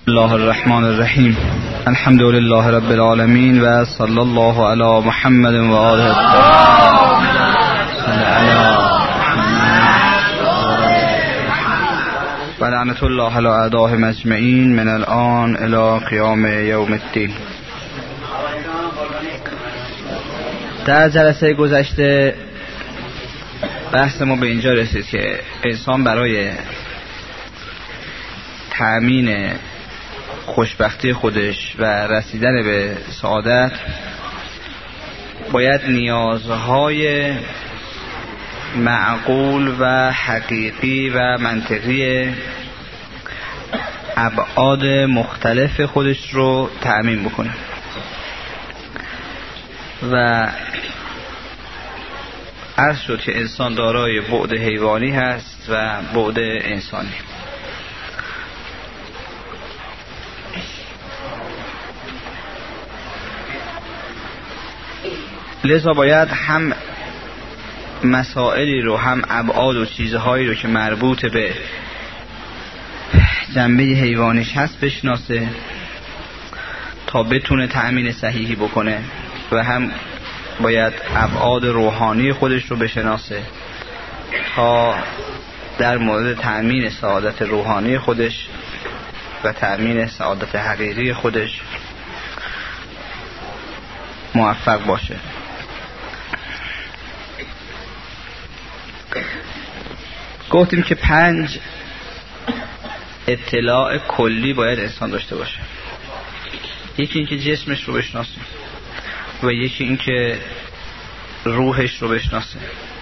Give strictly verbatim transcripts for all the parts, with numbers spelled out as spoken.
الله الرحمن الرحیم. الحمد لله رب العالمین و صلی الله علی محمد و آله و لعنت الله علی اعدائهم اجمعین من الان الی قیام یوم الدین. در جلسه گذشته بحث ما به اینجا رسید که انسان برای تأمین خوشبختی خودش و رسیدن به سعادت باید نیازهای معقول و حقیقی و منطقی ابعاد مختلف خودش رو تأمین بکنه و عرض شد که انسان دارای بعد حیوانی هست و بعد انسانی. لذا باید هم مسائلی رو هم ابعاد و چیزهایی رو که مربوط به جنبه حیوانیش هست بشناسه تا بتونه تأمین صحیحی بکنه و هم باید ابعاد روحانی خودش رو بشناسه تا در مورد تأمین سعادت روحانی خودش و تأمین سعادت حقیقی خودش موفق باشه. گفتیم که پنج اطلاع کلی باید انسان داشته باشه. یکی اینکه جسمش رو بشناسه و یکی اینکه روحش رو بشناسه،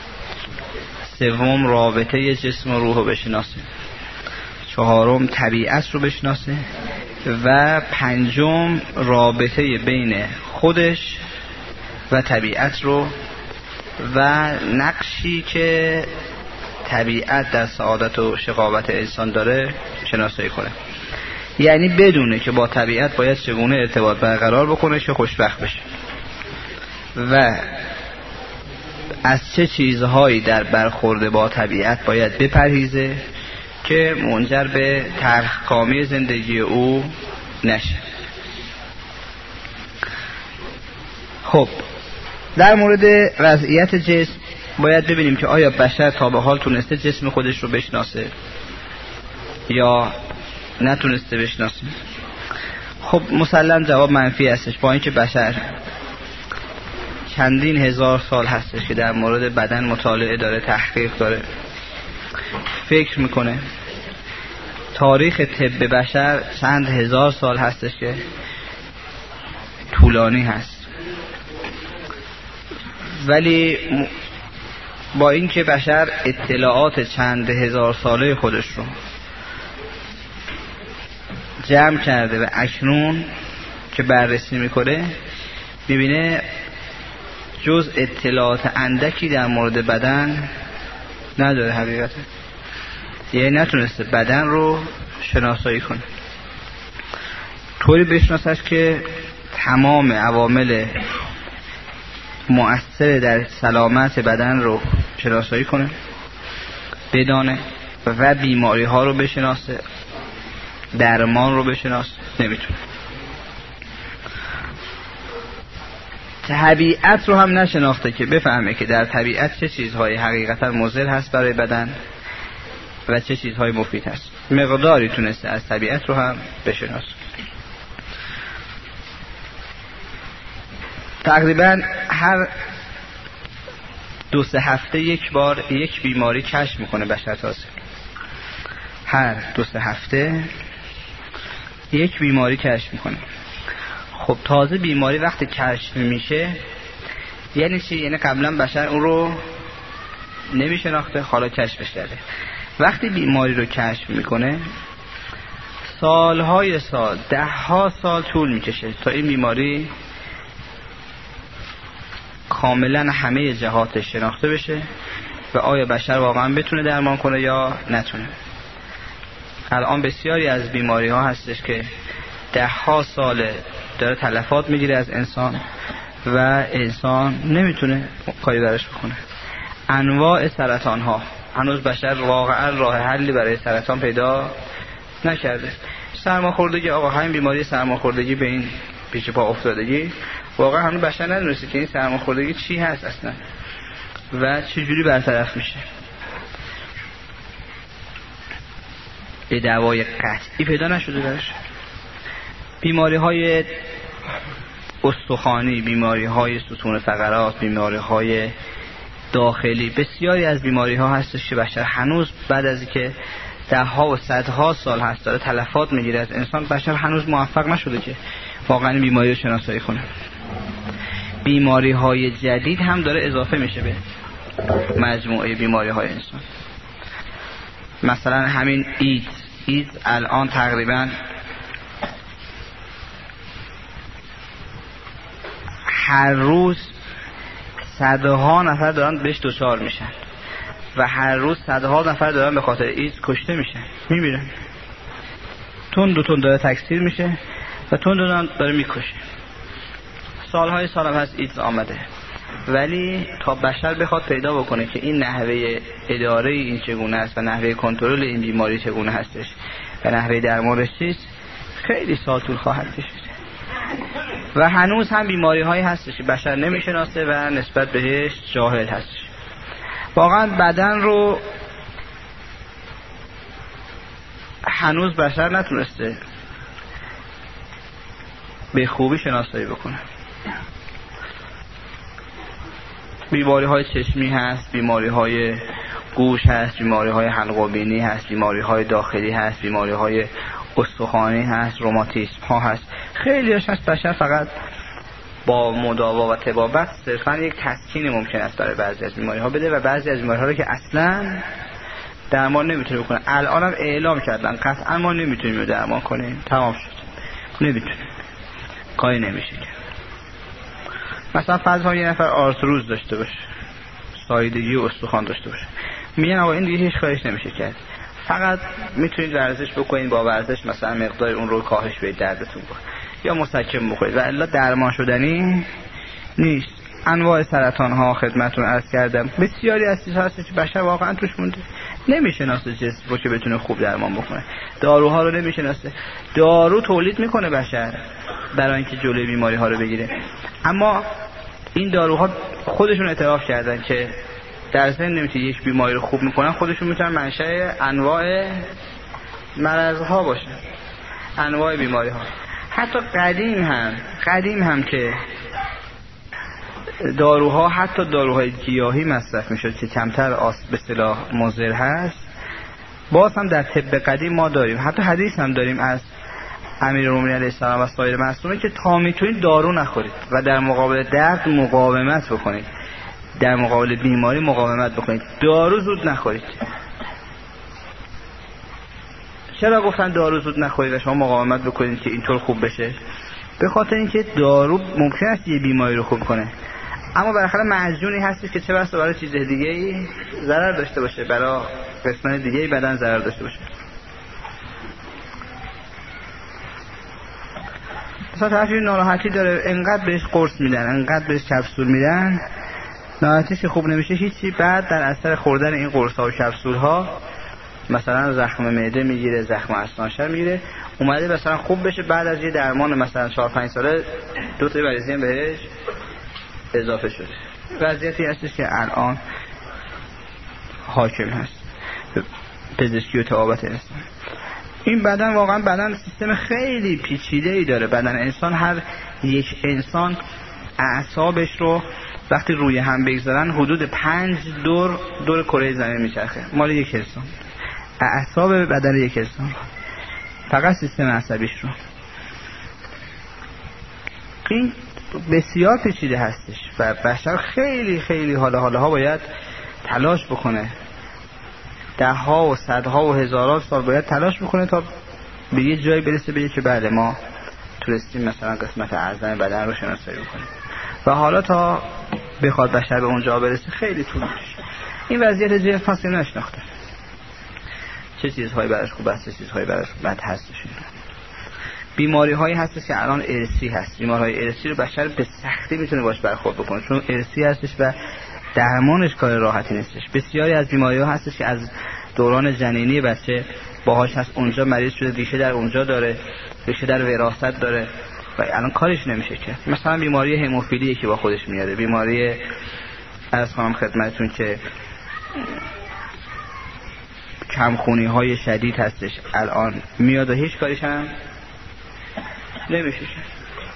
سوم رابطه جسم و روح رو بشناسه، چهارم طبیعت رو بشناسه و پنجم رابطه بین خودش و طبیعت رو و نقشی که طبیعت در سعادت و شقاوت انسان داره شناسایی کنه. یعنی بدونه که با طبیعت باید چگونه ارتباط برقرار بکنه که خوشبخت بشه و از چه چیزهایی در برخورد با طبیعت باید بپرهیزه که منجر به تلخکامی زندگی او نشه. خب در مورد وضعیت جسم باید ببینیم که آیا بشر تا به حال تونسته جسم خودش رو بشناسه یا نتونسته بشناسه. خب مسلم جواب منفی هستش، با اینکه بشر چندین هزار سال هستش که در مورد بدن مطالعه داره، تحقیق داره، فکر میکنه. تاریخ طب بشر چند هزار سال هستش که طولانی هست، ولی با اینکه بشر اطلاعات چند هزار ساله خودش رو جمع کرده و اکنون که بررسی میکنه میبینه جز اطلاعات اندکی در مورد بدن نداره حقیقتا، یعنی نتونسته بدن رو شناسایی کنه، طوری بشناسش که تمام عوامل مؤثر در سلامت بدن رو شناسایی کنه، بدانه و بیماری ها رو بشناسه، درمان رو بشناسه، نمیتونه. طبیعت رو هم نشناخته که بفهمه که در طبیعت چه چیزهایی حقیقتا مضر هست برای بدن و چه چیزهایی مفید هست. مقداری تونسته از طبیعت رو هم بشناسه. تقریبا هر دو سه هفته یک بار یک بیماری کشف میکنه بشر. تازه هر دو سه هفته یک بیماری کشف میکنه. خب تازه بیماری وقتی کشف میشه یعنی چی؟ یعنی قبلا بشر اون رو نمیشناخته، حالا کشفش کرده. وقتی بیماری رو کشف میکنه سالهای سال، ده ها سال طول میکشه تا این بیماری کاملا همه جهاتش شناخته بشه و آیا بشر واقعا بتونه درمان کنه یا نتونه. الان بسیاری از بیماری ها هستش که ده ها ساله داره تلفات میگیره از انسان و انسان نمیتونه کاری براش بکنه. انواع سرطان ها هنوز بشر واقعا راه حلی برای سرطان پیدا نکرده. سرماخوردگی، آقا همین بیماری سرماخوردگی به این پیش پا افتادگی، واقعا هنوز بشر ندونسته که این سرماخوردگی چی هست اصلا و چجوری برطرف میشه. یه دوای قطعی پیدا نشده درش. بیماری های استخوانی، بیماری های ستون فقرات، بیماری های داخلی، بسیاری از بیماری ها هستش که بشر هنوز بعد از اینکه ده ها و صدها سال هست داره تلفات میگیره از انسان، بشر هنوز موفق نشده که واقعا بیماری رو شناسایی کنه. بیماری های جدید هم داره اضافه میشه به مجموعه بیماری های انسان. مثلا همین ایدز ایدز الان تقریبا هر روز صدها نفر دارن بهش دچار میشن و هر روز صدها نفر دارن به خاطر ایدز کشته میشن، میمیرن. تون دو تون داره تکثیر میشه و تون دو داره میکشه. سالهای سال هم هست ایدز آمده، ولی تا بشر بخواد پیدا بکنه که این نحوه اداره این چگونه است و نحوه کنترل این بیماری چگونه هستش و نحوه درمانش چیست، خیلی سال طول خواهد کشید. و هنوز هم بیماری هایی هستش که بشر نمیشناسه و نسبت بهش جاهل هستش. واقعا بدن رو هنوز بشر نتونسته به خوبی شناسایی بکنه. بیماری های چشمی هست، بیماری های گوش هست، بیماری های حلق و بینی هست، بیماری های داخلی هست، بیماری های استخوانی هست، روماتیسم ها هست. خیلی هاش هست. بشر فقط با مداوا و طبابت صرفا یک تسکین ممکن است برای بعضی از بیماری ها بده و بعضی از بیماری ها رو که اصلا درمان نمیتونه بکنه. الان هم اعلام کردن قطعا ما نمیتونیم درمان کنیم، تمام شد، نمیتونیم، کاری نمیشه. مثلا فرض یه نفر آرتروز داشته باشه، سایدگی و استخوان داشته باشه، میگن آقا این دیگه هیچ کارش نمیشه کرد، فقط میتونید ورزش بکنید، با ورزش مثلا مقدار اون رو کاهش بدید دردتون با. یا مسکن بخورید و الا درمان شدنی نیست. انواع سرطان ها خدمتتون عرض کردم، بسیاری از چیزها هست که بشر واقعا توش مونده، نمیشناسه جسم رو که بتونه خوب درمان بکنه. داروها رو نمیشناسه. دارو تولید میکنه بشر برای اینکه جلوی بیماری ها رو بگیره، اما این داروها خودشون اعتراف کردن که در ضمن نمیتونه یک بیماری رو خوب میکنن، خودشون میتونن منشأ انواع مرض ها باشن، انواع بیماری ها. حتی قدیم هم قدیم هم که داروها، حتی داروهای گیاهی مصرف میشد که کمتر آس به اصطلاح مضر هست، باز هم در طب قدیم ما داریم. حتی حدیث هم داریم از امیرالمومنین علیه السلام و سایر معصومین که تا میتونید دارو نخورید و در مقابل درد مقاومت بکنید، در مقابل بیماری مقاومت بکنید، دارو زود نخورید. چرا گفتن دارو زود نخورید و شما مقاومت بکنید که اینطور خوب بشه؟ به خاطر اینکه دارو ممکن است یه بیماری رو خوب کنه، اما بالاخره معجونی هستی که چه بسا برای چیز دیگه ای ضرر داشته باشه، برای قسمت دیگه ای بدن ضرر داشته باشه. مثلا طرفی ناراحتی داره، انقدر بهش قرص میدن، انقدر بهش کپسول میدن، ناراحتیش خوب نمیشه هیچی، بعد در اثر خوردن این قرص ها و کپسول ها مثلا زخم معده میگیره، زخم اسنانشر میگیره، اومده مثلا خوب بشه، بعد از یه درمان مثلا چهار پنج ساله دو تا مریضی هم بهش اضافه شده. وضعیتی هستش که الان حاکم هست پزشکی و طبابت انسان. این بدن واقعا بدن سیستم خیلی پیچیده‌ای داره. بدن انسان، هر یک انسان اعصابش رو وقتی روی هم بگذارن حدود پنج دور دور کره زمین میچرخه، مال یک انسان. اعصاب بدن یک انسان رو، فقط سیستم عصبیش رو. این بسیار پیچیده هستش و بشر خیلی خیلی حالا حالا ها باید تلاش بکنه، ده ها و صدها و هزاران سال باید تلاش بکنه تا به یه جایی برسه بگه که بله ما تونستیم مثلا قسمت اعظم بدن رو شناسایی بکنیم. و حالا تا بخواد بشر به اونجا برسه خیلی طول میشه. این وضعیت جسم هست نشناخته، چه چیزهایی براش خوب است، چه چیزهایی براش بد هستش. بیماری هایی هستش که الان ارثی هست. بیماری های ارثی رو بشر به سختی میتونه باش برخورد بکنه چون ارثی هستش و درمانش کار راحتی نیستش. بسیاری از بیماری ها هستش که از دوران جنینی بچه باهاش هست، اونجا مریض شده، ریشه در اونجا داره، ریشه در وراثت داره و الان کارش نمیشه کرد. مثلا بیماری هموفیلی که با خودش میاره، بیماری از خانم خدمتتون که کمخونی های شدید هستش الان میاد و هیچ کاریش هم نمیشه کرد.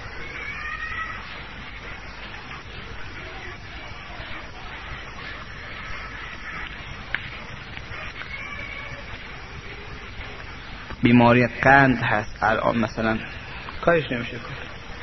بیماری قند هست الان مثلا کارش نمیشه کرد.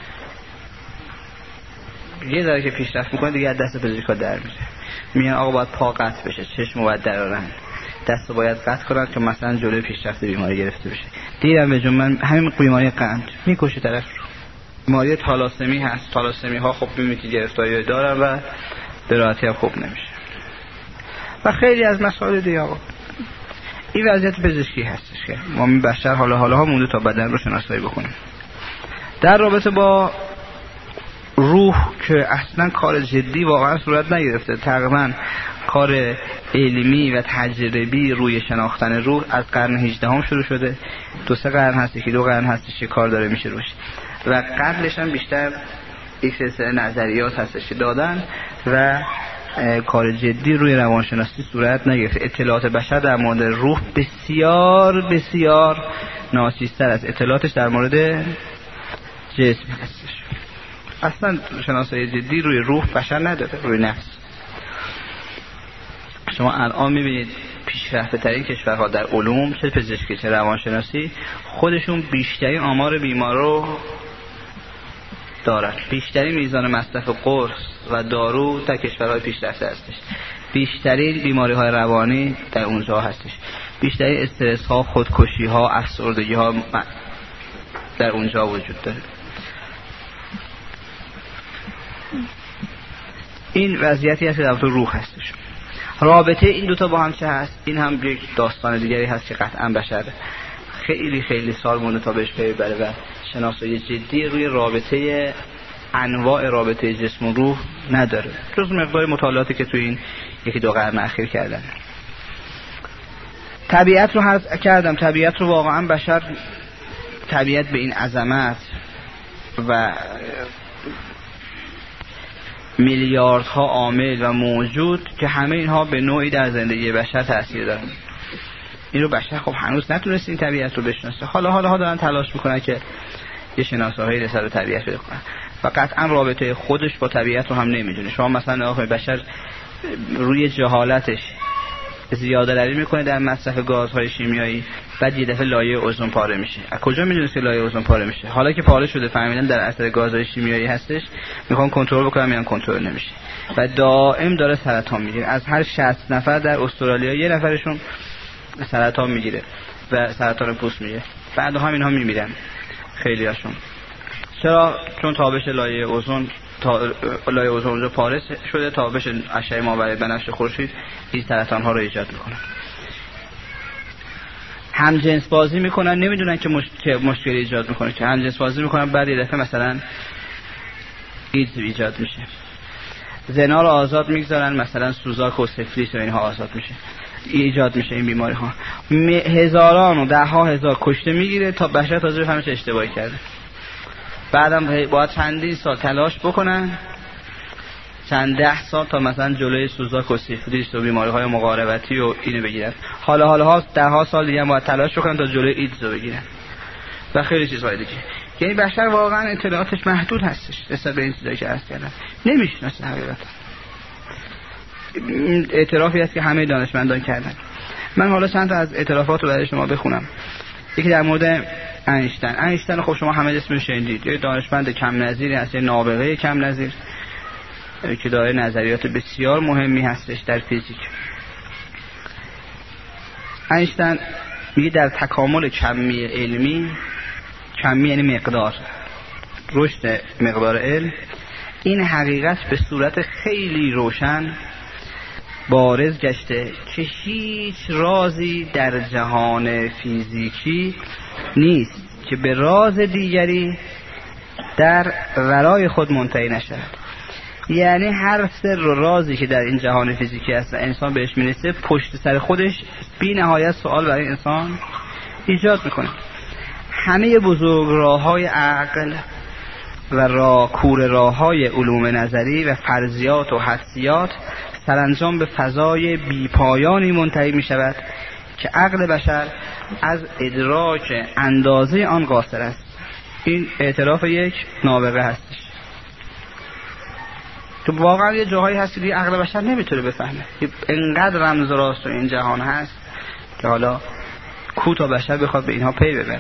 یه ذره که پیشرفت میکنه دیگه از دست پزشکا در میره، میگن آقا باید پا قطع بشه، چشم باید درارن، دست باید قطع کنن که مثلا جلوی پیشرفت بیماری گرفته بشه. دیدم به جمله همین بیماری قند میکشه طرف رو. بیماری تالاسمی هست، تالاسمی ها خب میمیتی گرفتاری دارن و به راحتی هم خوب نمیشه و خیلی از مسائل دیگه. آقا این وضعیت پزشکی هستش که ما می بشر حالا حالا ها مونده تا بدن رو شناسایی بکنیم. در رابطه با روح که اصلا کار جدی واقعا صورت نگرفته، تقریبا کار علمی و تجربی روی شناختن روح از قرن هجدهم شروع شده، دو سه قرن هستی که دو قرن هستش که کار داره میشه روش و قبلش هم بیشتر یک سلسله نظریات هستش که دادن و کار جدی روی روانشناسی صورت نگرفته. اطلاعات بشر در مورد روح بسیار بسیار ناچیزتر از اطلاعاتش در مورد جسم هستش. اصلا شناسایی جدی روی روح بشر نداره، روی نفس. شما الان میبینید پیشرفته ترین کشورها در علوم، چه پزشکی چه روانشناسی، خودشون بیشترین آمار بیمار رو دارن، بیشترین میزان مصرف قرص و دارو در کشورهای پیشرفته هستش، بیشترین بیماری های روانی در اونجا هستش، بیشترین استرس ها، خودکشی ها، افسردگی ها در اونجا وجود داره. این وضعیتی هست که در تو روح هستش. رابطه این دوتا با هم چه هست؟ این هم یک داستان دیگری هست که قطعا بشر خیلی خیلی سال مونده تا بهش پی ببره و شناسایی جدی روی رابطه انواع رابطه جسم و روح نداره، جز مقدار مطالعاتی که تو این یکی دو قرن اخیر کردن. طبیعت رو حرف کردم، طبیعت رو واقعا بشر طبیعت به این عظمت و میلیاردها عامل و موجود که همه اینها به نوعی در زندگی بشر تاثیر دارن، این رو بشر خب هنوز نتونست این طبیعت رو بشناسه. حالا حالا ها دارن تلاش میکنن که یه شناسایی رسال به طبیعت بده کنن و قطعا رابطه خودش با طبیعت رو هم نمیدونه. شما مثلا آقای بشر روی جهالتش زیاده روی میکنه در مصرف گازهای شیمیایی، بعد یه دفعه لایه اوزون پاره میشه. از کجا میدونید که لایه اوزون پاره میشه؟ حالا که پاره شده فهمیدن در اثر گازهای شیمیایی هستش، میخوان کنترل بکنن، میان کنترل نمیشه و دائم داره سرطان میگیره. از هر شصت نفر در استرالیا یه نفرشون سرطان میگیره و سرطان پوست میگیره، بعد هم اینها میمیرن خیلی هاشون. چرا؟ چون تابش لایه اوزون تا لایه اوزون اونجا پاره شده، تابش اشعه ماورای بنفش خورشید این سرطان ها رو ایجاد میکنه. هم جنس بازی میکنن، نمیدونن که مشکل مشکلی ایجاد میکنه، که هم جنس بازی میکنن بعد یه دفعه مثلا ایدز ایجاد میشه. زنا رو آزاد میگذارن، مثلا سوزاک و سفلیس و اینها آزاد میشه، ایجاد میشه این بیماری ها. هزاران و ده ها هزار کشته میگیره تا بشر تازه بفهمه چه اشتباهی کرده. بعدم باید چندین سال تلاش بکنن، چند ده سال تا مثلا جلوی سوزاک و سیفلیس و بیماری های مقاربتی و اینو بگیرن. حالا حالا ها ده ها سال دیگه باید تلاش بکنن تا جلوی ایدز رو بگیرن و خیلی چیزهای دیگه. یعنی بشر واقعا اطلاعاتش محدود هستش نسبت به این چیزایی که عرض کردم، نمیشناسه حقیقتا. اعترافی هست که همه دانشمندان کردن. من حالا چند تا از اعترافات رو برای شما بخونم. یکی در مورد اینشتین. اینشتین خب شما همه اسمش شنیدید، یه دانشمند کم نظیری هست، یه نابغه کم نظیر که داره نظریات بسیار مهمی هستش در فیزیک. اینشتین میگه در تکامل کمی علمی، کمی یعنی مقدار، رشد مقدار علم، این حقیقت به صورت خیلی روشن بارز گشته که هیچ رازی در جهان فیزیکی نیست که به راز دیگری در ورای خود منتهی نشود. یعنی هر سر و رازی که در این جهان فیزیکی هست و انسان بهش میرسه، پشت سر خودش بی نهایت سوال برای انسان ایجاد میکنه. همه بزرگراه‌های عقل و راه کور راه‌های علوم نظری و فرضیات و حدسیات سرانجام به فضای بیپایانی منتهی میشود که عقل بشر از ادراک اندازه آن قاصر است. این اعتراف یک نابغه هستش. تو واقعا یه جاهایی هست که عقل بشر نمیتونه بفهمه. اینقدر رمز راست تو این جهان هست که حالا کو تا بشر بخواد به اینها پی ببره.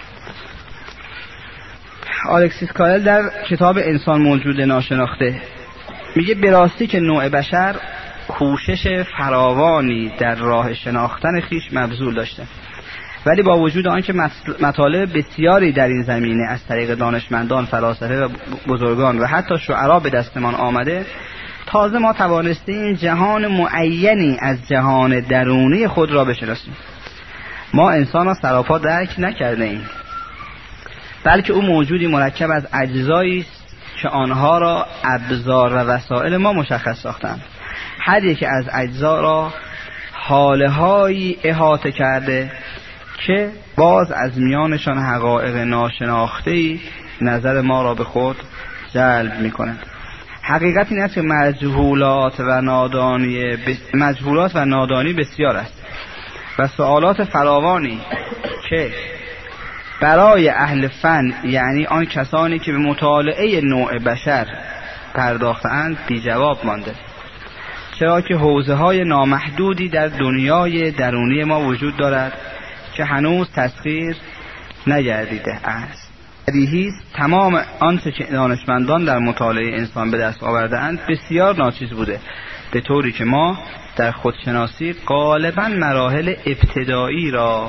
الکسیس کارل در کتاب انسان موجود ناشناخته میگه به راستی که نوع بشر کوشش فراوانی در راه شناختن خویش مبذول داشته، ولی با وجود آنکه مطالب بسیاری در این زمینه از طریق دانشمندان، فلاسفه و بزرگان و حتی شعرا به دستمان آمده، تازه ما توانستیم جهان معینی از جهان درونی خود را بشناسیم. ما انسان را سراپا درک نکرده ایم، بلکه او موجودی مرکب از اجزایی است که آنها را ابزار و وسایل ما مشخص ساختند. هر یک از اجزا را حالهایی احاطه کرده که باز از میانشان حقایق ناشناخته‌ای نظر ما را به خود جلب می‌کند. حقیقت این است که مجهولات و نادانی بس... مجهولات و نادانی بسیار است و سوالات فراوانی که برای اهل فن، یعنی آن کسانی که به مطالعه نوع بشر پرداختند، بی جواب مانده، چرا که حوزه‌های نامحدودی در دنیای درونی ما وجود دارد که هنوز تسخیر نگردیده است. بدیهی است تمام آنچه که دانشمندان در مطالعه انسان به دست آورده‌اند بسیار ناچیز بوده، به طوری که ما در خودشناسی غالباً مراحل ابتدایی را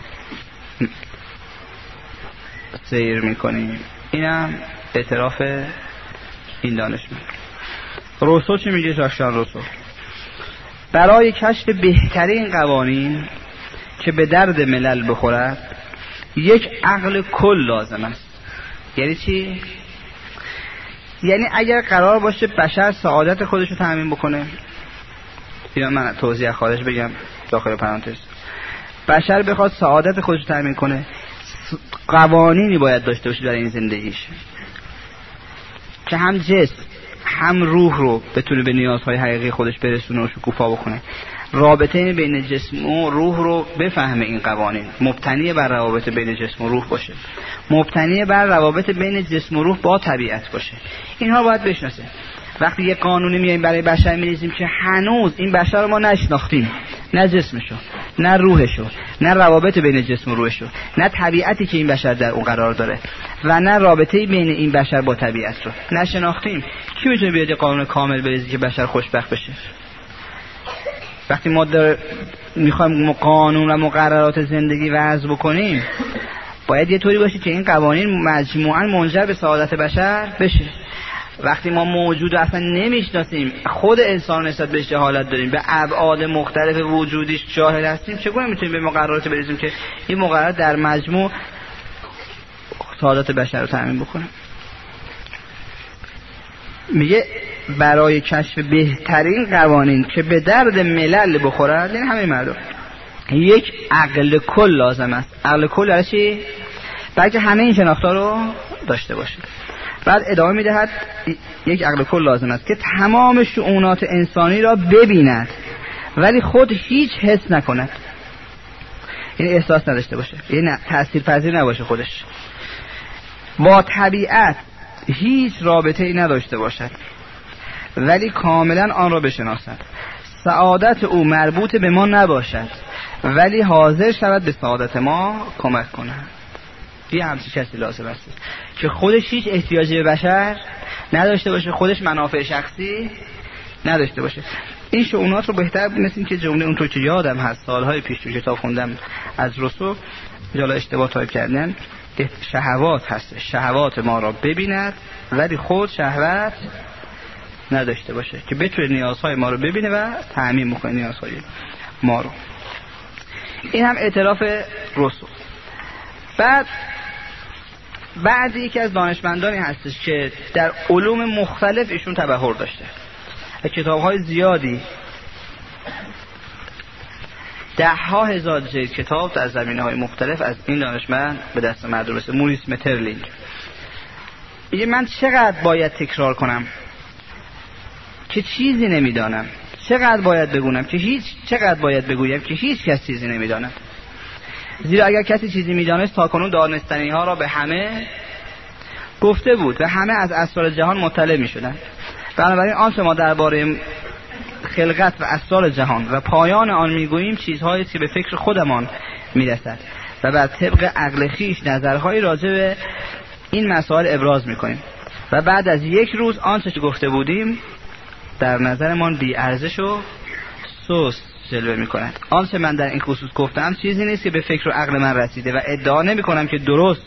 سیر می‌کنیم. اینم اعتراف این دانشمند. روسو چی میگه؟ ژاک‌ژان روسو برای کشف بهترین قوانین که به درد ملل بخورد یک عقل کل لازم است. یعنی چی؟ یعنی اگر قرار باشه بشر سعادت خودش رو تضمین بکنه، یا من توضیح خارج بگم داخل پرانتز، بشر بخواد سعادت خودش رو تضمین کنه قوانینی باید داشته باشه در این زندگیش که هم جسم هم روح رو بتونه به نیازهای حقیقی خودش برسونه و شکوفا بکنه. رابطه بین جسم و روح رو بفهمه. این قوانین مبتنی بر روابط بین جسم و روح باشه، مبتنی بر روابط بین جسم و روح با طبیعت باشه. اینها باید بشناسه. وقتی یه قانونی میایم برای بشر میریزیم که هنوز این بشر رو ما نشناختیم، نه جسمشو، نه روحشو، نه روابط بین جسم و روحشو، نه طبیعتی که این بشر در اون قرار داره و نه رابطه بین این بشر با طبیعت رو نشناختیم، کی میتونه بیاد یه قانون کامل بریزه که بشر خوشبخت بشه؟ وقتی ما در میخوایم قانون و مقررات زندگی وضع بکنیم باید یه طوری باشه که این قوانین مجموعاً منجر به سعادت بشر بشه. وقتی ما موجود اصلا نمیشناسیم، خود انسان نسبت بهش جهالت داریم، به ابعاد مختلف وجودیش جاهل هستیم، چگونه میتونیم به مقررات بریزیم که این مقررات در مجموع سعادت بشر رو تضمین بکنه؟ میگه برای کشف بهترین قوانین که به درد ملل بخورد، یعنی همه مردم، یک عقل کل لازم است. عقل کل یعنی چی؟ بلکه همه این شناختار رو داشته باشه. بعد ادامه میدهد یک عقل کل لازم است که تمام شؤونات انسانی را ببیند ولی خود هیچ حس نکند، یعنی احساس نداشته باشه، یعنی تأثیر پذیر نباشه، خودش با طبیعت هیچ رابطه ای نداشته باشد ولی کاملا آن را بشناسد. سعادت او مربوط به ما نباشد ولی حاضر شود به سعادت ما کمک کند. یه همچین کسی لازم است که خودش هیچ احتیاجی به بشر نداشته باشه، خودش منافع شخصی نداشته باشه. این شؤونات رو بهتر بنویسین که جمله اونطور که یادم هست سالهای پیش تو کتاب خوندم از روسو، جالا اشتباه تایپ کردن، شهوات هست، شهوات ما را ببیند ولی خود شهوت نداشته باشه که بتونه نیازهای ما رو ببینه و تأمین بکنه نیازهای ما رو. این هم اعتراف روسو. بعد بعد یکی از دانشمندانی هستش که در علوم مختلف ایشون تبحر داشته، کتاب‌های زیادی ده ها هزار جلد کتاب در زمینه‌های مختلف از این دانشمند به دست مردم رسید. موریس مترلینگ میگه من چقدر باید تکرار کنم که چیزی نمیدانم، چقدر باید بگویم که هیچ چقدر باید بگویم که هیچ کس چیزی نمیداند. زیرا اگر کسی چیزی میدانست تاکنون دانستنی ها را به همه گفته بود و همه از اسرار جهان مطلع میشدند. بنابراین آنچه ما درباره خلقت و اسرار جهان و پایان آن میگوییم چیزهایی که به فکر خودمان میرسد و بر طبق عقل خویش نظرهایی راجع به این مسائل ابراز میکنیم و بعد از یک روز آنچه که گفته بودیم در نظرمان بی ارزش و سست جلوه میکند. آنچه من در این خصوص گفتم چیزی نیست که به فکر و عقل من رسیده و ادعا نمیکنم که درست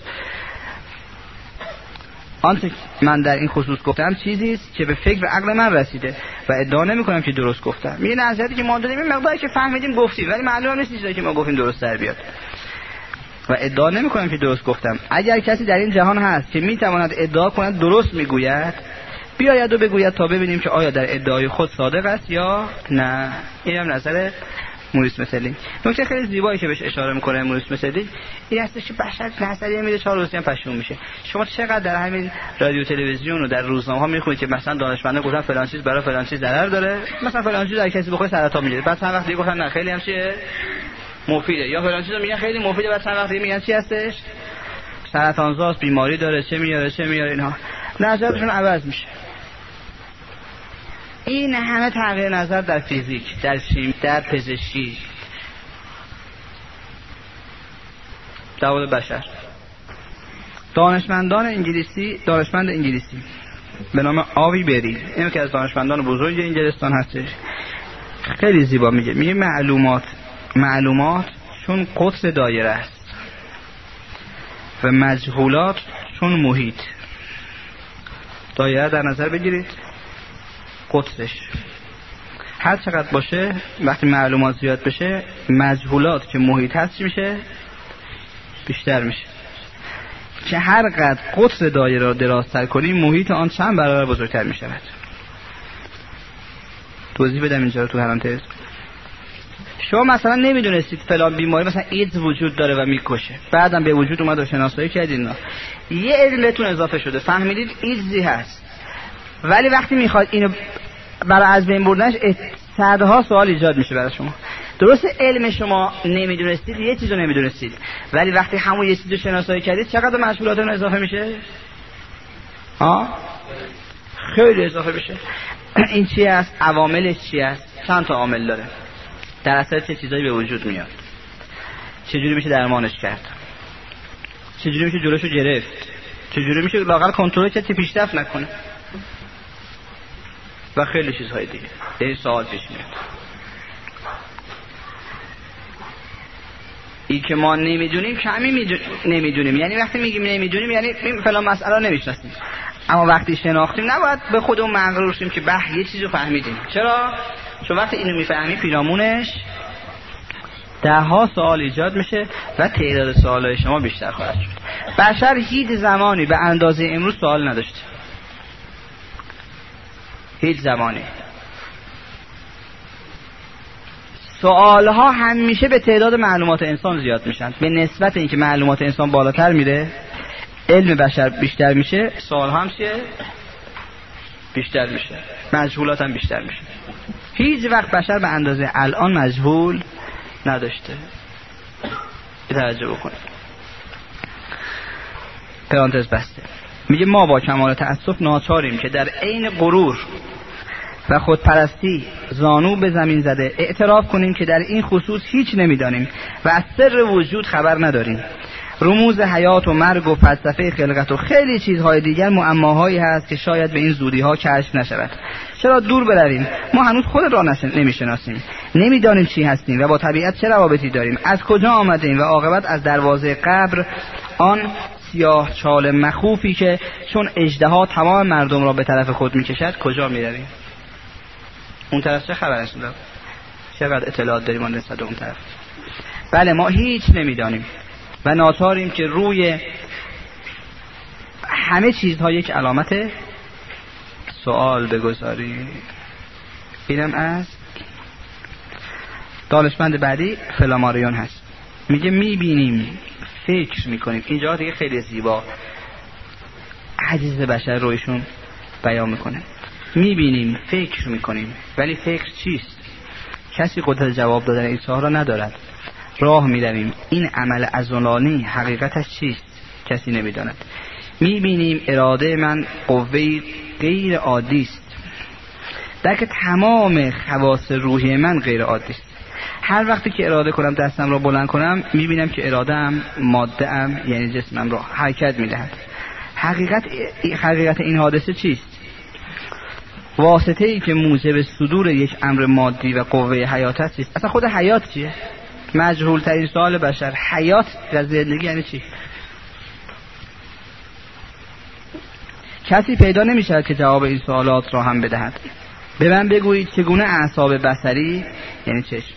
آنچه من در این خصوص گفتم چیزی است که به فکر و عقل من رسیده و ادعا نمیکنم که درست گفتم. میگه نظریاتی که ما دادیم این مقداری که فهمیدیم گفتیم، ولی معلومه نیست چیزایی که ما گفتیم درست در بیاد و ادعا نمیکنم که درست گفتم. اگر کسی در این جهان هست که میتواند ادعا کند درست میگوید، بیاید و بگوید تا ببینیم که آیا در ادعای خود صادق است یا نه. این هم نظر موریس مترلینگ. نکته خیلی زیبایی که بهش اشاره میکنه موریس مترلینگ این هستش که بشر نظریه میده چهار روزی هم پشیمون میشه. شما چقدر در همین رادیو تلویزیون و در روزنامه ها میخونید که مثلا دانشمندا گفتن فلان چیز برای فلان چیز ضرر داره، مثلا فلان چیز در کسی بخوره سرطان میگیره، بعد چند وقت دیگه گفتن نه خیلی هم چیه مفیده، یا فلان چیزو میگن خیلی مفیده، بعد چند وقت دیگه میگن چی هستش سرطانزاست، بیماری داره، چه میاره چه میاره، اینها نظرشون عوض میشه. این همه تغییر نظر در فیزیک، در شیمی، در پزشکی، در مورد بشر. دانشمندان انگلیسی، دانشمند انگلیسی به نام آوی بری، این که از دانشمندان بزرگ انگلستان هستش، خیلی زیبا میگه میگه معلومات معلومات چون قطر دایره است و مجهولات چون محیط. دایره در نظر بگیرید، قطرش هر چقدر باشه وقتی معلومات زیاد بشه مجهولات که محیط هست میشه بیشتر میشه. که هر قدر قطر دایره را درازتر کنیم محیط آن چند برابر بزرگتر میشود. توضیح بدم اینجا رو تو پرانتز. شما مثلا نمیدونستید فلان بیماری مثلا ایدز وجود داره و میکشه، بعدم به وجود اومد و شناسایی کردید، نه یه علم بهتون اضافه شده فهمیدید ایدزی هست، ولی وقتی میخواد اینو برای از بین بردنش صدها سوال ایجاد میشه برای شما. درسته علم شما نمیدونستید یه چیزو نمیدونستید، ولی وقتی همون یه چیزو شناسایی کردید چقدر مشغولاتتون اضافه میشه؟ ها خیلی اضافه میشه. این چی است؟ عواملش چی است؟ چند تا عامل داره، در اثر چه چیزایی به وجود میاد، چجوری میشه درمانش کرد، چجوری میشه جلوشو گرفت، چجوری میشه لااقل کنترل کرد که پیشرفت نکنه و خیلی چیزهای دیگه. این سوال پیش میاد. این که ما نمیدونیم کمی نمیدونیم، یعنی وقتی میگیم نمیدونیم یعنی فلان مسئله رو نمیشناسیم، اما وقتی شناختیم نباید به خودمون مغرور شیم که به یه چیزو فهمیدیم. چرا؟ چون وقتی اینو میفهمی پیرامونش ده ها سوال ایجاد میشه و تعداد سوالای شما بیشتر خواهد شد. بشر هیچ زمانی به اندازه امروز سوال نداشته، هیچ زمانی. سوالها همیشه به تعداد معلومات انسان زیاد میشن، به نسبت اینکه معلومات انسان بالاتر میره علم بشر بیشتر میشه، سوالها هم چیه؟ بیشتر میشه، مجهولات هم بیشتر میشه. هیچ وقت بشر به اندازه الان مجهول نداشته. توجه بکنید. پرانتز بسته. میگه ما با کمال تأسف ناچاریم که در عین غرور و خودپرستی زانو به زمین زده اعتراف کنیم که در این خصوص هیچ نمیدانیم و از سر وجود خبر نداریم. رموز حیات و مرگ و فلسفه خلقت و خیلی چیزهای دیگر معماهایی هست که شاید به این زودی ها کشف نشود. چرا دور برویم؟ ما هنوز خود را نمیشناسیم، نمیدانیم چی هستیم و با طبیعت چه روابطی داریم، از کجا آمدیم و عاقبت از دروازه قبر آن سیاه چال مخوفی که چون اژدها تمام مردم را به طرف خود میکشد کجا میرویم؟ اون طرف چه خبر است؟ چقدر اطلاعات داریم آن نسبت اون طرف؟ بله ما هیچ نمیدانیم و ناچاریم که روی همه چیزها یک علامت سوال بگذاریم. اینم از دانشمند بعدی فلاماریون هست، میگه میبینیم فکر میکنیم. اینجا دیگه خیلی زیبا عجز بشر رو ایشون بیان میکنه. میبینیم فکر میکنیم، ولی فکر چیست؟ کسی قدرت جواب دادن این سوال را ندارد. راه میرویم، این عمل عضلانی حقیقتش چیست؟ کسی نمیداند. میبینیم اراده من قوه غیر عادی است، در که تمام خواص روحی من غیر عادی است. هر وقتی که اراده کنم دستم را بلند کنم، میبینم که اراده‌ام ماده‌ام یعنی جسمم را حرکت میدهد. حقیقت حقیقت این حادثه چیست؟ واسطه ای که موجب صدور یک امر مادی و قوه حیات است. اصلا خود حیات چیه؟ مجهول ترین سوال بشر. حیات در زندگی یعنی چی؟ کسی پیدا نمی شود که جواب این سوالات را هم بدهد. به من بگویید چگونه اعصاب بصری یعنی چشم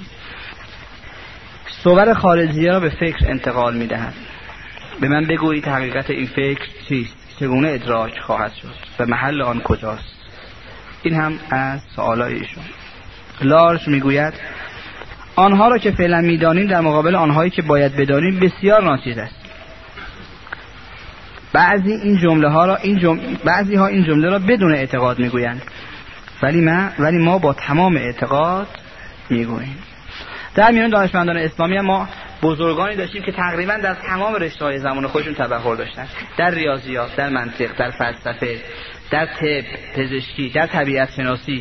صور خارجیه را به فکر انتقال می دهند. به من بگویید حقیقت این فکر چیست؟ چگونه ادراک خواهد شد و محل آن کجاست؟ این هم از سوالای ایشون. لارژ میگوید آنها را که فعلا میدانیم در مقابل آنهایی که باید بدانیم بسیار ناچیز است. بعضی این جمله ها را این جمله بعضی ها این جمله را بدون اعتقاد میگویند، ولی ما ولی ما با تمام اعتقاد میگوییم. در میان دانشمندان اسلامی ما بزرگانی داشتیم که تقریبا در تمام رشته‌های زمان خودشون تبحر داشتن، در ریاضیات، در منطق، در فلسفه، در طب، پزشکی، در طبیعت شناسی،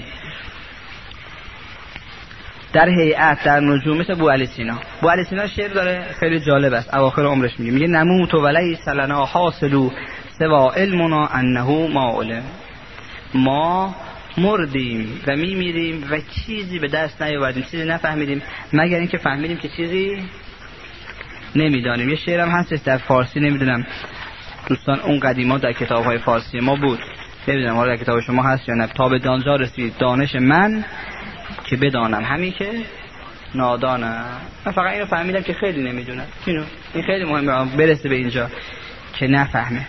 در هیئت، در نجوم، مثل بو علی سینا. بو علی سینا شعر داره خیلی جالب است، اواخر عمرش میگه میگه نموت و لیس لنا حاصل سوا علمنا انه ما علم. ما مردیم و میمیریم و چیزی به دست نیاوردیم، چیزی نفهمیدیم مگر اینکه فهمیدیم که چیزی نمیدانیم. یه شعرم هستش در فارسی، نمیدونم دوستان اون قدیما در کتاب‌های فارسی ما بود، نمیدونم حالا در کتاب شما هست یا نه. تا به دانجا رسید دانش من که بدانم همین که نادانم. من فقط اینو فهمیدم که خیلی نمیدونم. اینو این خیلی مهمه برسه به اینجا که نفهمه،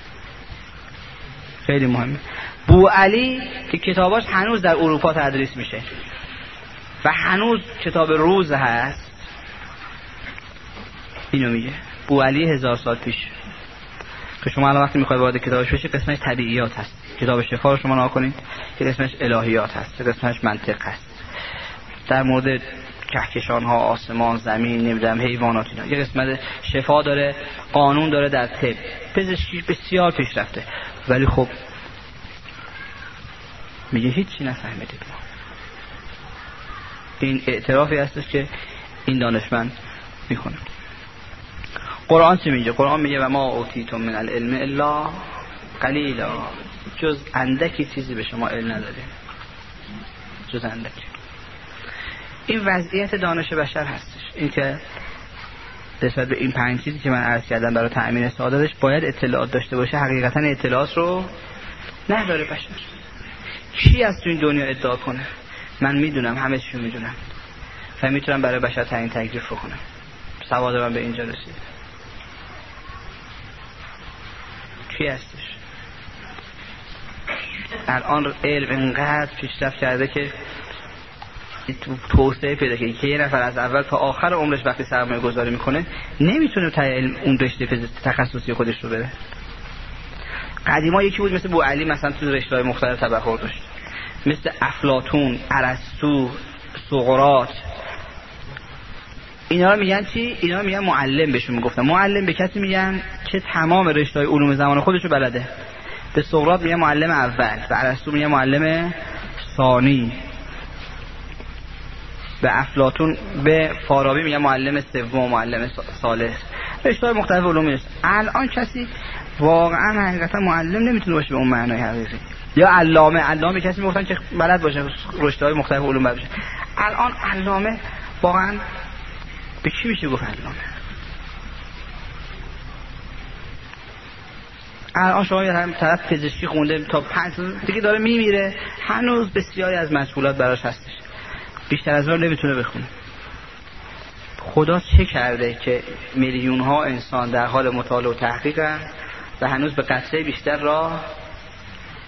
خیلی مهمه. بو علی که کتاباش هنوز در اروپا تدریس میشه و هنوز کتاب روز هست، اینو میگه. بو علی هزار سال پیش که شما الان وقتی میخواید وارد کتابش بشید قسمش طبیعیات هست، کتاب شفا رو شما نگاه کنید که قسمش الهیات هست، که قسمش منطق هست، در مورد کهکشان ها، آسمان، زمین، نمیدونم حیوانات اینا. یه قسمت شفا داره، قانون داره، در طب، پزشکی بسیار پیشرفته، ولی خب میگه هیچی نفهمیدید. ما این اعترافی هستش که این دانشمند میکنه. قرآن چی میگه؟ قرآن میگه و ما اوتیتم من العلم الا قلیلا، جز اندکی چیزی به شما علم نداده، جز اندکی. این وضعیت دانش بشر هستش، این که نسبت به این پنج چیزی که من عرض کردم برای تأمین سعادتش باید اطلاعات داشته باشه. حقیقتا اطلاعات رو نداره بشر. کی از تو این دنیا ادعا کنه من میدونم، همه چیو میدونم و میتونم برای بشر تعیین تکلیف کنم؟ سواد من به اینجا رسید. کی هستش؟ الان علم انقدر پیشرفت کرده که توسعه پیدا کرده که یه نفر از اول تا آخر عمرش وقتی سرمایه گذاری میکنه نمیتونه تا علم اون رشته تخصصی خودش رو بره. قدیما یکی بود مثل بو علی، مثلا تو رشته‌های مختلف تبحر داشت، مثل افلاطون، ارسطو، سقراط. اینا رو میگن چی؟ اینا رو میگن معلم. بهشون میگفتن معلم. به کسی میگن که تمام رشته‌های علوم زمان خودش رو بلده. به سقراط میگن معلم اول، به ارسطو میگن معلم ثانی، به افلاطون، به فارابی میگن معلم سوم، معلم ثالث. رشته‌های مختلف علوم است. الان کسی واقعا حقیقتا معلم نمیتونه باشه به اون معنای حقیقی، یا علامه. علامه کسی میگفتن که بلد باشه رشته‌های مختلف علوم بلد باشه. الان علامه واقعا به کی میشه گفت علامه؟ الان شما یه طرف پزشکی خونده تا پنج دیگه داره میمیره، هنوز بسیاری از مشغولات براش هستش، بیشتر از اون نمیتونه بخونه. خدا چه کرده که میلیون ها انسان در حال مطالعه و تحقیقن و هنوز به قطره بیشتر راه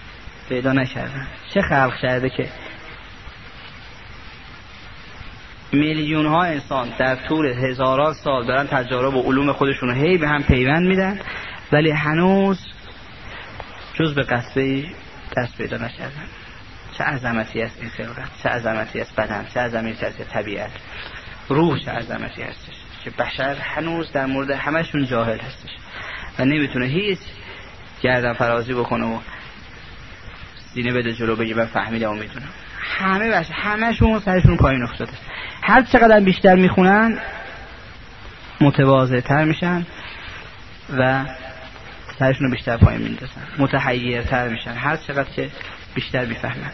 پیدا نکردن؟ چه خلق کرده که میلیون ها انسان در طول هزاران سال دارن تجارب و علوم خودشون رو هی به هم پیوند میدن، ولی هنوز جز به قصبه دست پیدا نکردن. چه عظمتی است این خلقت، چه عظمتی است بدن، چه عظمتی است طبیعت، روح چه عظمتی هستش که بشر هنوز در مورد همشون جاهل هستش و نمیتونه هیچ گردن فرازی بکنه و سینه بده جلو بگه من فهمیدم و میدونم. همه بشر همشون سرشون پایین افتاده. هر چقدر بیشتر میخونن متواضع‌تر میشن و سرشون رو بیشتر پایین میندازن، متحیرتر میشن هر چقدر که بیشتر میفهمن.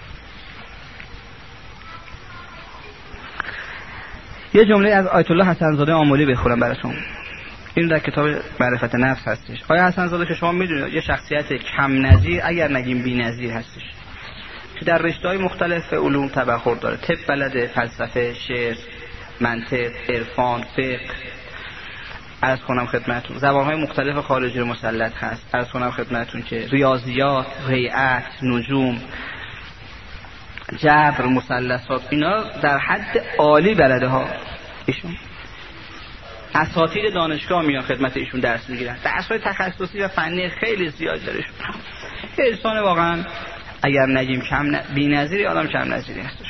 یه جمله از آیت الله حسن زاده آملی بخونم براتون. این در کتاب معرفت نفس هستش. آیا حسن زاده که شما میدونید یه شخصیت کم نظیر اگر نگیم بی نظیر هستش که در رشته‌های مختلف علوم تبحر داره. طب بلده، فلسفه، شعر، منطق، عرفان، فقه. عرض کنم خدمتتون زبان‌های مختلف خارجی مسلط هست. عرض کنم خدمتتون که ریاضیات، هیئت، نجوم، جبر، مثلثات، اینا در حد عالی بلده ها. ایشون اساتید دانشگاه میان خدمت ایشون درس میگیرن. درس‌های تخصصی و فنی خیلی زیاد داره ایشون. انسان واقعا اگر نگیم کم ن... بی‌نظیری، آدم کم نظیری هستش.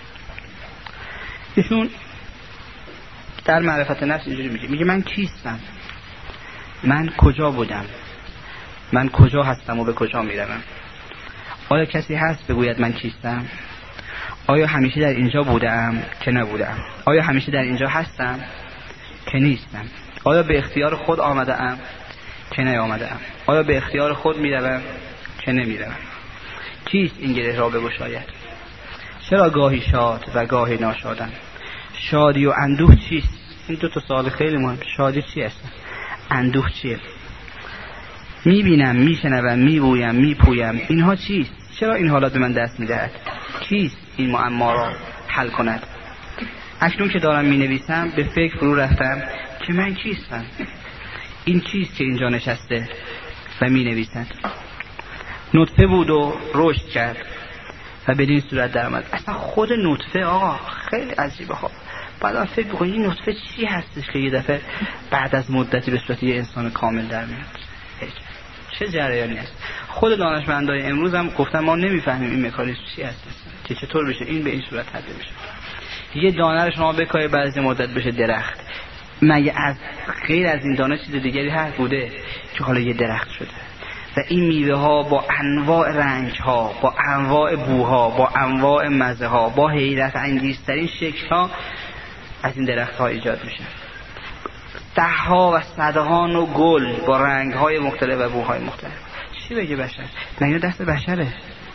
ایشون در معرفت نفس اینجوری میگه، میگه من کیستم؟ من کجا بودم؟ من کجا هستم و به کجا میروم؟ آیا کسی هست بگوید من کیستم؟ آیا همیشه در اینجا بودم که نبودم؟ آیا همیشه در اینجا هستم که نیستم؟ آیا به اختیار خود آمده ام که نیامده ام؟ آیا به اختیار خود میروم که نمیروم؟ کیست این گره را بگشاید؟ چرا گاهی شاد و گاهی ناشادم؟ شادی و اندوه چیست؟ این دو تا سوال خیلی مهم. شادی چی است؟ اندوه چیه؟ میبینم، میشنوم، میبویم، میپویم، اینها چیست؟ چرا این حالات به من دست میدهد؟ کیست این معما را حل کند؟ اکنون که دارم مینویسم به فکر فرو رفتم که من کیستم؟ این چیست که اینجا نشسته و مینویسد؟ نطفه بود و رشد کرد و بدین صورت در آمد. اصلا خود نطفه آقا خیلی عجیبه ها. بعد فکر بکنید این نطفه چی هستش که یه دفعه بعد از مدتی به صورت یه انسان کامل در میاد؟ چه جریانی است؟ خود دانشمندای امروز هم گفتن ما نمیفهمیم این مکانیزم چی هست که چطور بشه این به این صورت تبدیل بشه. یه دانه رو شما بکاری بعد از مدت بشه درخت. مگه از غیر از این دانه چیز دیگری هست بوده که حالا یه درخت شده؟ و این میوه ها با انواع رنگ ها، با انواع بوها، با انواع مزه ها، با حیرت انگیزترین شکل ها از این درخت ها ایجاد میشه. ده ها و صدهان و گل با رنگ های مختلف و بوهای مختلف. چی بگه بشر؟ نه دست بشره.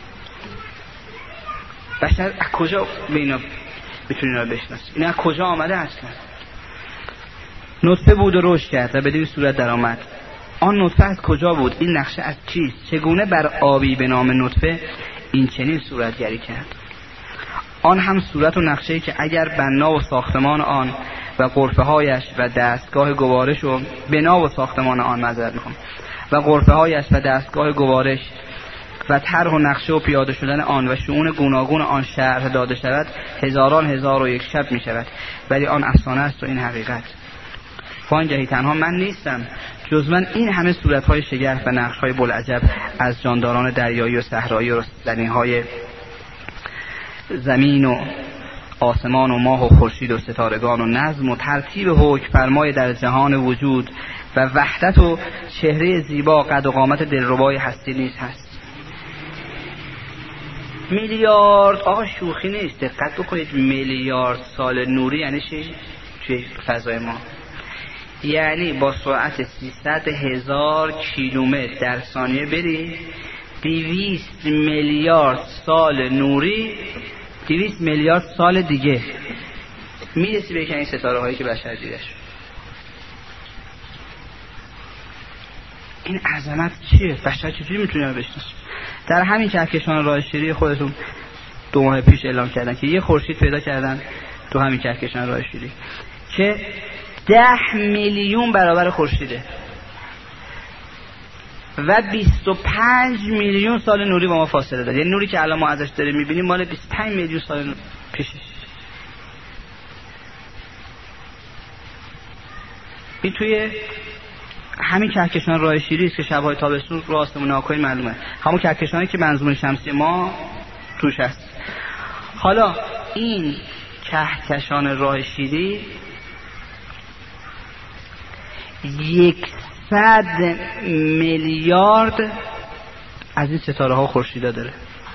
بشر از کجا به اینا میتونه اینا رو بشناسه؟ اینا از کجا آمده اصلا؟ نطفه بود و رشد کرد و بدین صورت در آمد. آن نطفه از کجا بود؟ این نقشه از چیست؟ چگونه بر آبی به نام نطفه این چنین صورتگری کرد؟ آن هم صورت و نقشه‌ای که اگر بنا و ساختمان آن و غرفه هایش و دستگاه گوارش و بنا و ساختمان آن معذرت می‌خوام و غرفه هایش و دستگاه گوارش و طرح و نقشه و پیاده شدن آن و شؤون گوناگون آن شرح داده شود هزاران هزار و یک شب می شود، ولی آن افسانه است و این حقیقت. وانگهی تنها من نیستم، جز من این همه صورت‌های شگرف و نقش‌های بلعجب از جانداران دریایی و صحرایی و زمین‌های زمین و آسمان و ماه و خورشید و ستارگان و نظم و ترتیب حکم فرمای در جهان وجود و وحدت و چهره زیبا قد و قامت دلربای هستی نیز هست. میلیارد آقا شوخی نیست، دقت بکنید، میلیارد سال نوری یعنی چی توی فضای ما؟ یعنی با سرعت سیصد هزار کیلومتر در ثانیه بری دویست میلیارد سال نوری دویست میلیارد سال دیگه میرسی به این ستاره هایی که بشر دیدش. این عظمت چیه؟ بشر چجوری میتونه بشناسه؟ در همین کهکشان راه شیری خودتون دو ماه پیش اعلام کردن که یه خورشید پیدا کردن تو همین کهکشان راه شیری که ده میلیون برابر خورشیده و بیست و پنج میلیون سال نوری با ما فاصله داره. یعنی نوری که الان ما ازش داریم میبینیم مال بیست و پنج میلیون سال پیشش. توی همین کهکشان راه شیری است که شب‌های تابستون رو آسمون آکای معلومه، همون کهکشانی که منظومه شمسی ما توش هست. حالا این کهکشان راه شیری یکصد میلیارد از این ستاره ها خورشیدا داره.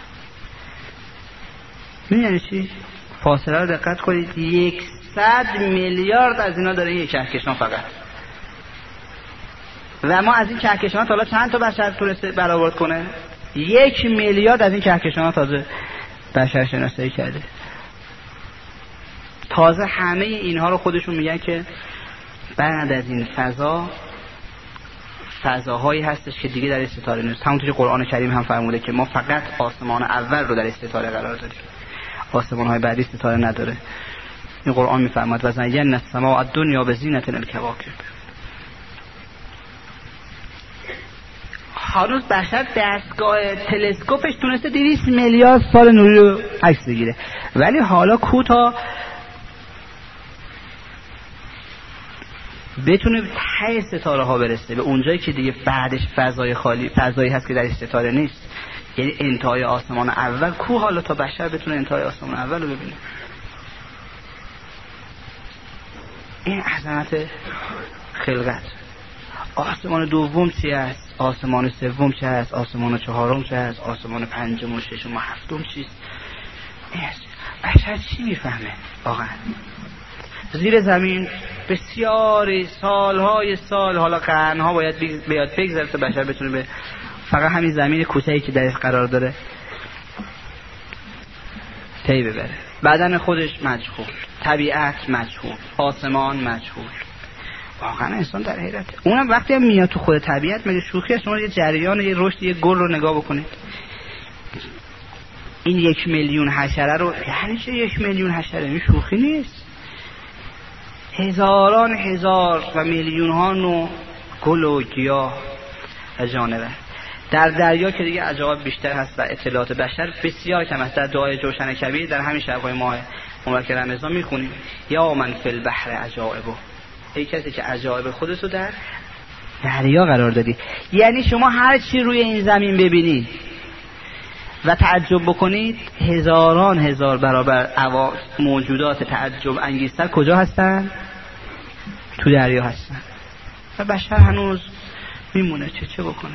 می‌دونی چی؟ فاصله رو دقت کنید، یکصد میلیارد از اینا داره یک کهکشان فقط. و ما از این کهکشان تا حالا چند تا بشر تونسته برآورد کنه؟ یک میلیارد از این کهکشان تازه بشر شناسایی کرده. تازه همه اینها رو خودشون میگن که بعد از این فضا فضاهایی هستش که دیگه در این ستاره نیست. همونطور که قرآن کریم هم فرموده که ما فقط آسمان اول رو در این ستاره قرار دادیم، آسمان های بعدی ستاره نداره. این قرآن میفرماد و زینا السماء الدنیا بزینة الکواکب. هنوز بشر دستگاه تلسکوپش تونسته دویست میلیارد سال نوری رو عکس بگیره، ولی حالا کوتا بتونه ته ستاره ها برسه، به اونجایی که دیگه بعدش فضای خالی، فضایی هست که در ستاره نیست، یعنی انتهای آسمان اول. کو حالا تا بشر بتونه انتهای آسمان اول رو ببینه. این عظمت خلقت. آسمان دوم چی است؟ آسمان سوم چی است؟ آسمان چهارم چی است؟ آسمان پنجم و ششم و هفتم چیست؟ بشر چی میفهمه واقعا؟ زیر زمین بسیاری سالهای سال، حالا قرنها باید بیاد بگذره تا بشر بتونه به فقط همین زمین کوچکی که درش قرار داره پی ببره. بدن خودش مجهول، طبیعت مجهول، آسمان مجهول. واقعا انسان در حیرته. اونم وقتی هم میاد تو خود طبیعت، مگه شوخی است؟ شما یه جریان، یه رشد یه گل رو نگاه بکنید، این یک میلیون حشره رو، یعنی چه یک میلیون حشره؟ این شوخی نیست. هزاران هزار و میلیون ها نوع گل و گیاه و جانور. در دریا که دیگه عجایب بیشتر هست و اطلاعات بشر بسیار کم است. در دعای جوشن کبیر در همین شب‌های ماه مبارک رمضان میخونیم یا من فی البحر عجائب، ای کسی که عجایب خودت رو در دریا قرار دادی. یعنی شما هر چی روی این زمین ببینید و تعجب بکنید، هزاران هزار برابر موجودات تعجب انگیزتر کجا هستن؟ تو دریا هستن. و بشر هنوز میمونه چه چه بکنه.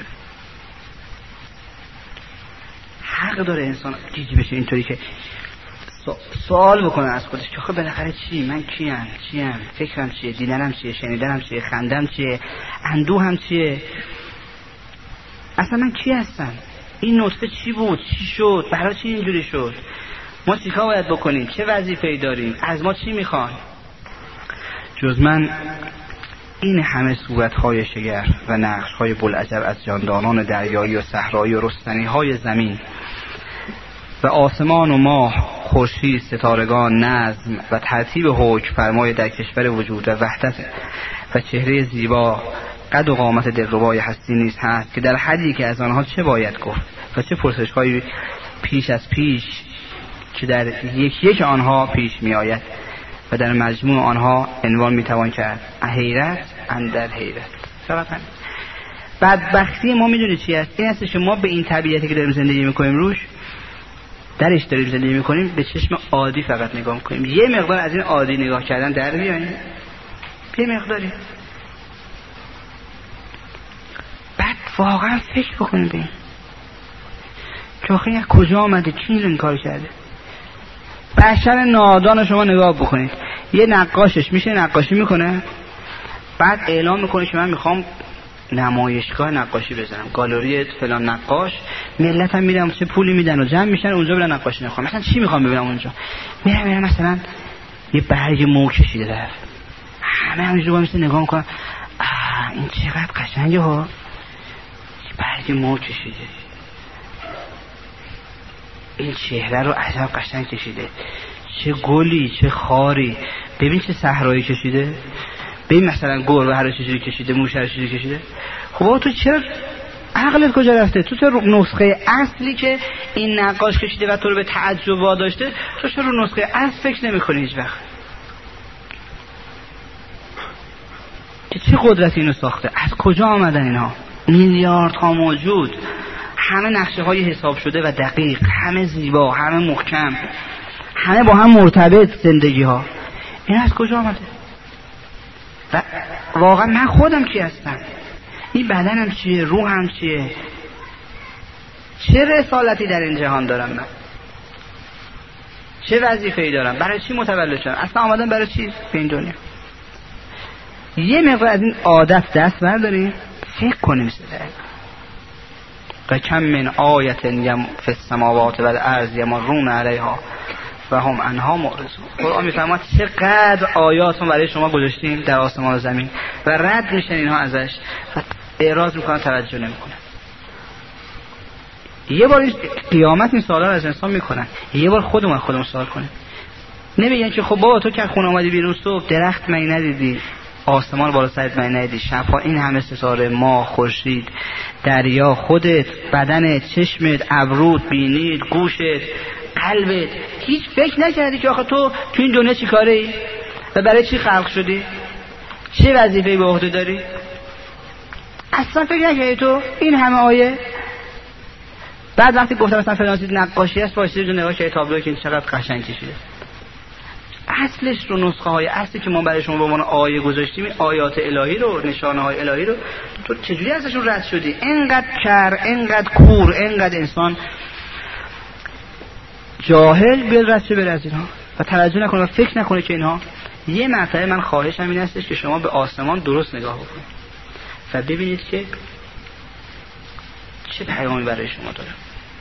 حق داره انسان گیج بشه اینطوری که سوال بکنه از خودش که خب بالاخره چی؟ من کیم؟ چیم؟ فکرم چیه؟ دیدنم چیه؟ شنیدنم چیه؟ خندم چیه؟ اندوهم چیه؟ اصلا من کی هستم؟ این نطفه چی بود؟ چی شد؟ برای چی اینجوری شد؟ ما چیکار باید بکنیم؟ چه وظیفه‌ای داریم؟ از ما چی میخوان؟ جز من این همه صورت‌های شگرف و نقش‌های بلعجب از جانداران دریایی و صحرایی و رستنی‌های زمین و آسمان و ماه، خورشید، ستارگان، نظم و ترتیب حکم فرمای در کشور وجود و وحدت و چهره زیبا، قد و قامت دلربای هستی نیز هست که در حدی که از آنها چه باید گفت و چه پرسش‌هایی پیش از پیش که در یک یک آنها پیش می آید و در مجموع آنها عنوان می توان کرد حیرت اندر حیرت. فقط همین. بدبختی ما میدونی چی است؟ این است که ما به این طبیعتی که داریم زندگی میکنیم روش درش داریم زندگی میکنیم به چشم عادی فقط نگاه میکنیم. یه مقدار از این عادی نگاه کردن در بیاییم، یه مقداری بعد واقعا فکر بکنیم به این که آخه یک کجا آمده، کی این کار کرده. بشر نادان شما نگاه بکنید، یه نقاشش میشه نقاشی میکنه، بعد اعلام میکنه که من میخوام نمایشگاه نقاشی بزنم، گالری فلان نقاش، ملت هم میرن چه پولی میدن و جمع میشن اونجا برن نقاشی نخوام. مثلا چی میخوام ببینم اونجا؟ میرم میرم مثلا یه برگ مو کشیده در همه همینجور با میشه نگاه میکنم، این چقدر قشنگه ها، یه برگ مو کشیده، این چهره رو عجب قشنگ کشیده، چه گلی، چه خاری، ببین چه صحرایی کشیده، ببین مثلا گربه هر چیزی کشیده، موش هر چیزی کشیده. خب تو چرا عقلت کجا رفته؟ تو چرا نسخه اصلی که این نقاش کشیده و تو رو به تعجب واداشته، تو چرا رو نسخه اصل فکر نمی‌کنی هیچ وقت؟ که چه قدرتی اینو ساخته؟ از کجا آمدن اینها؟ میلیاردها موجود، همه نقشه های حساب شده و دقیق، همه زیبا، همه محکم، همه با هم مرتبط زندگی ها. این از کجا آمده؟ و واقعا من خودم کی هستم؟ این بدنم چیه؟ روحم چیه؟ چه رسالتی در این جهان دارم من؟ چه وظیفه‌ای دارم؟ برای چی متولد شدم؟ اصلا آمدم برای چی به این دنیا؟ یه مقدار از این عادت دست برداریم، فکر کنیم سره. و کم من آیت یم فی السماوات و الارض یمرون علیها و هم عنها معرضون. قرآن میفرماید چقدر آیاتون برای شما گذاشتیم در آسمان و زمین و رد میشن اینها ازش و اعراض میکنن، توجه نمیکنن. یه بار قیامت این سوالا رو از انسان میکنن، یه بار خودمون خودمون سوال کنیم. نمیگن که خب بابا تو که خونه اومدی بیرون صبح درخت مگه ندیدی؟ آسمان بالا سرت مگه ندیدی؟ شبها این همه ستاره، ماه، خورشید، دریا، خودت، بدنت، چشمت، ابرود، بینید، گوشت، قلبت، هیچ فکر نکردی که آخه تو تو این دنیا چی کاره ای؟ و برای چی خلق شدی؟ چه وظیفه‌ای به عهده داری؟ اصلا فکر نکردی تو؟ این همه آیه. بعد وقتی گفتم مثلا فلان چیز نقاشی است، واسه جو نگاه که تابلو که چقدر قشنگ کشیده. اصلش رو، نسخه های اصلی که ما برای شما به عنوان آیه گذاشتیم، این آیات الهی رو، نشانه های الهی رو تو چجوری ازشون رد شدی؟ اینقدر کر، اینقدر کور، اینقدر انسان جاهل بیاد رد شه بره از اینها و توجه نکنه و فکر نکنه که اینها. یه مرتبه من خواهشم این هستش که شما به آسمان درست نگاه بکنید و ببینید که چه پیامی برای شما داره.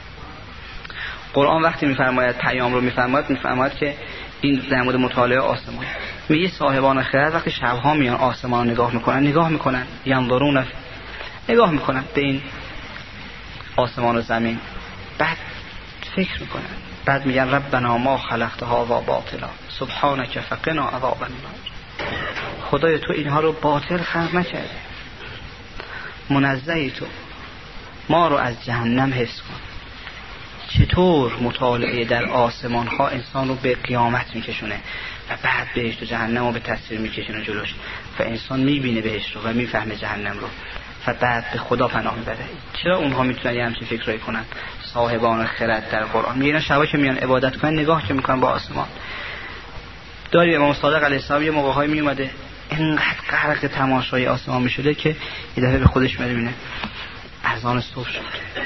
قرآن وقتی میفرماید پیام رو میفرماید میفرماید که این در مورد مطالعه آسمان میگه صاحبان خرد وقتی شبها میان آسمان رو نگاه میکنن نگاه میکنن ینظرون نگاه میکنن به این آسمان و زمین، بعد فکر میکنن، بعد میگن ربنا ما خلقت هذا باطلا سبحانك فقنا عذاب النار. خدای تو اینها رو باطل خلق نکردی، منزهی تو، ما رو از جهنم حفظ کن. چطور مطالعه در آسمان ها انسان رو به قیامت میکشونه و بعد بهشت و جهنم رو به تصویر میکشونه جلوش و انسان میبینه بهشت رو و میفهمه جهنم رو و بعد به خدا پناه میبره. چرا اونها میتونن یه همچین فکرایی کنن؟ صاحبان خرد در قرآن میگن شبا که میان عبادت کنن نگاه که میکنن با آسمان. داری امام صادق علیه السلام یه موقع‌های میومده اینقدر غرق تماشای آسمان میشده که یه دفعه به خودش میبینه اذان صبح شد.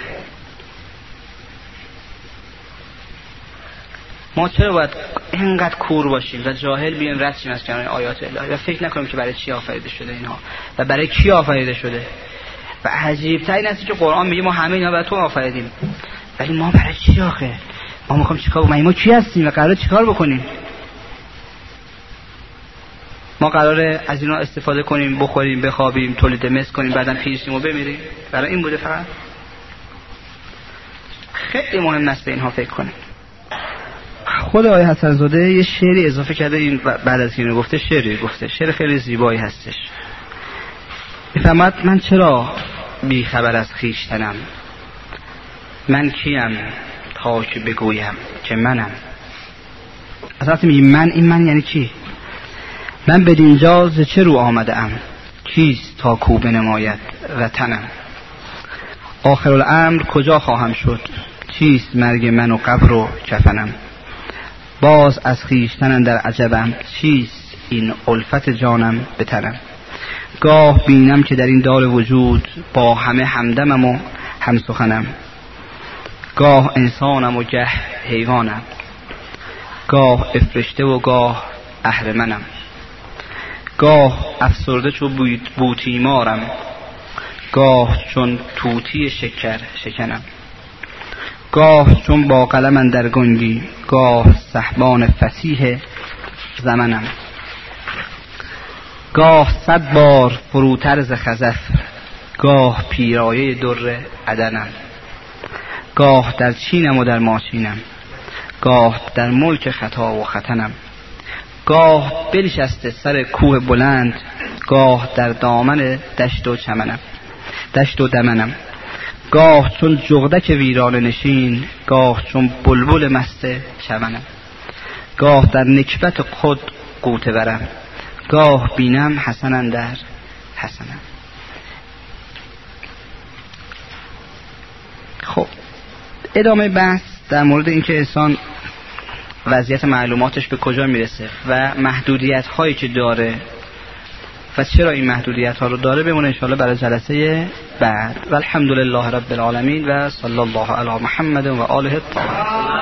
ما چرا باید اینقدر کور باشیم و جاهل بیایم رد شیم از کنار آیات الهی و فکر نکنیم که برای چی آفریده شده اینها و برای کی آفریده شده؟ و عجیب ترین است که قرآن میگه ما همه اینا برای تو آفریدیم، ولی ما برای چی آخه؟ ما میخوام چیکار بکنیم؟ ما کی هستیم و قراره چیکار بکنیم؟ ما قراره از اینا استفاده کنیم، بخوریم، بخوابیم، تولید مثل کنیم، بعدن پیرشیم و بمیریم؟ برای این بوده فقط؟ خیلی مهم است به اینها فکر کنیم. خود آقای حسن زاده یه شعری اضافه کرده، این بعد از اینو گفته شعری گفته، شعر خیلی زیبایی هستش. میفهمد من چرا بی خبر از خویشتنم، من کیم تا که بگویم که منم. اصلا میگی من، این من یعنی کی؟ من بدینجا ز چه رو آمده ام، کیست تا کو بنماید وطنم. آخر الامر کجا خواهم شد، چیست مرگ من و قبر و کفنم. باز از خویشتن در عجبم، چیست این الفت جانم به تنم. گاه بینم که در این دار وجود، با همه همدمم و همسخنم. گاه انسانم و گه حیوانم، گاه افرشته و گاه اهرمنم. گاه افسرده چو بوتیمارم، گاه چون توتی شکر شکنم. گاه چون با قلم اندر گنگی، گاه سحبان فصیح زمنم. گاه صد بار فروتر ز خزف، گاه پیرایه در عدنم. گاه در چینم و در ماشینم، گاه در ملک خطا و ختنم. گاه بنشسته سر کوه بلند، گاه در دامن دشت و چمنم دشت و دمنم. گاه چون جغدک ویران نشین، گاه چون بلبل مست چمنم. گاه در نکبت خود غوطه برم، گاه بینم حسن اندر حسنه. خب ادامه بحث در مورد اینکه انسان وضعیت معلوماتش به کجا میرسه و محدودیت هایی که داره و چرا این محدودیت ها رو داره بمونه انشاءالله برای جلسه بعد. و الحمدلله رب العالمین و صلی الله علی محمد و آله الطاهرین.